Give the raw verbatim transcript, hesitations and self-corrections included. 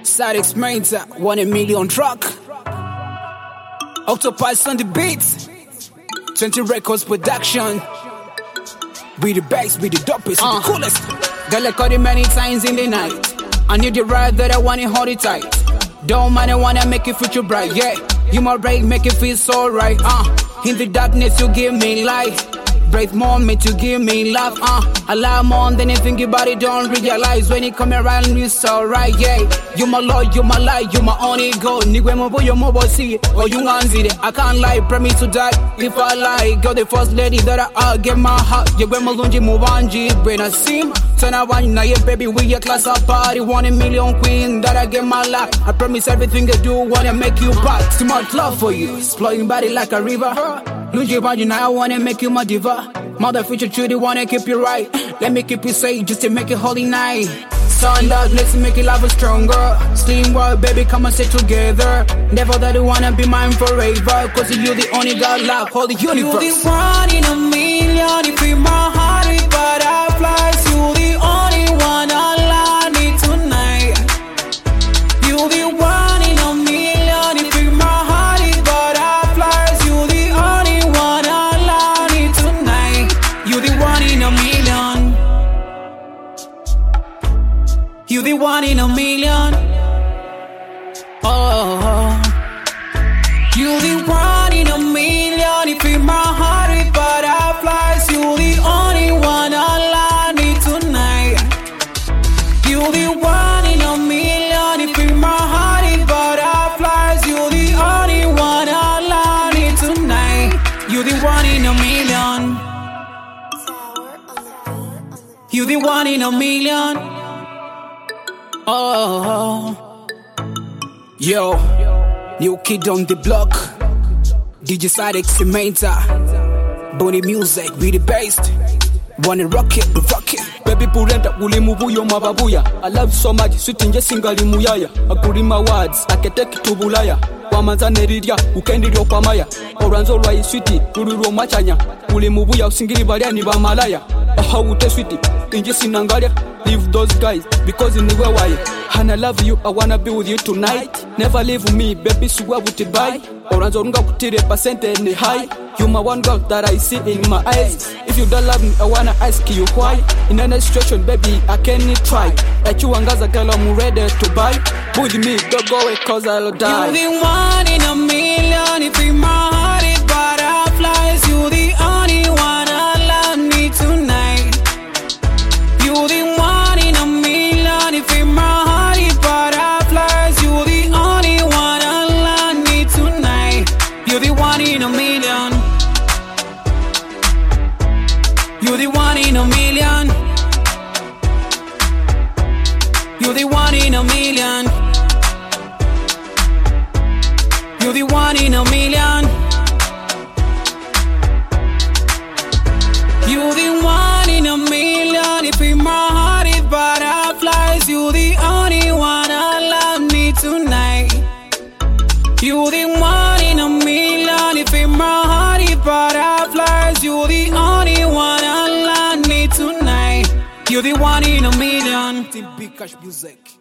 Sadex Mainta, one a million truck. Octopus on the beats. twenty Records production. We the best, we the dopest, uh. we the coolest. Girl, I called it many times in the night. I need the ride that I want it, hold it tight. Don't mind, I wanna make it future bright, yeah. You my break, make it feel so right, uh. In the darkness, you give me light. Breathe more, make you give me love, uh. I love more than anything your body don't realize. When you come around, it's alright, yeah. You my lord, you my light, you my only goal. Nigga, my boy, you my boy, see it. Or you want it. I can't lie, promise to die if I lie. Girl, the first lady that I uh, get my heart. You when my lungi move on, G, when I see turn around, now yeah, baby, we a class up party. One a million queen that I get my life. I promise everything I do, wanna make you back. Too much love for you, exploring body like a river. Lungi around you now, I wanna make you my diva. Mother future truly wanna keep you right. Let me keep you safe just to make it holy night. Sun up, let's make it love stronger. Slim world, baby, come and sit together. Never that you wanna be mine forever. Cause you the only God love, hold the universe. You the one in a million, if in my heart it butterflies. You the only one, all I need tonight. You the one in a million, if in my heart it butterflies. You the only one, all I need tonight. You the one in a million. You the one in a million. Oh, you the one in a million. If in my heart it butterflies, you the only one, all I need tonight. You the one in a million. If in my heart it butterflies, you the only one, all I need tonight. You the one in a million. You the one in a million. Oh, yo, new kid on the block. D J Sadex Mainta, Bonnie music, we the best. Wanna rock it, we rock it. Baby purenda uli mubuyo mababuya. I love you so much, sweet nje singali muyaya. Akuri my words, aketeki tubulaya. Wamanza neriria, ukendirio kwa maya. Oranzo rwa sweetie, ururo machanya. Uli mubuya usingiri balia ni bamalaya. Aha ute sweetie, inje sinangalia. Leave those guys, because in the way and I love you, I wanna be with you tonight. Never leave me, baby, suwa wuti buy. Oranzo runga kutire percent ni high. You my one girl that I see in my eyes. If you don't love me, I wanna ask you why. In any situation, baby, I can't try. Like you angaza girl, I'm ready to buy. With me, don't go away, cause I'll die. You the one in a million, if in my heart it butterflies. You the only one, all I need tonight. You the one in a million, if in my heart it butterflies. You the only one, all I need tonight. You the one in a million. You the one in a million. You the one in a million. You the one in a million. You the one in a million. If in my heart it butterflies, you the only one, all I need tonight. You the one in a million. If in my heart it butterflies, you the only one, all I need tonight. You the one in a million. Team Big Cash Music.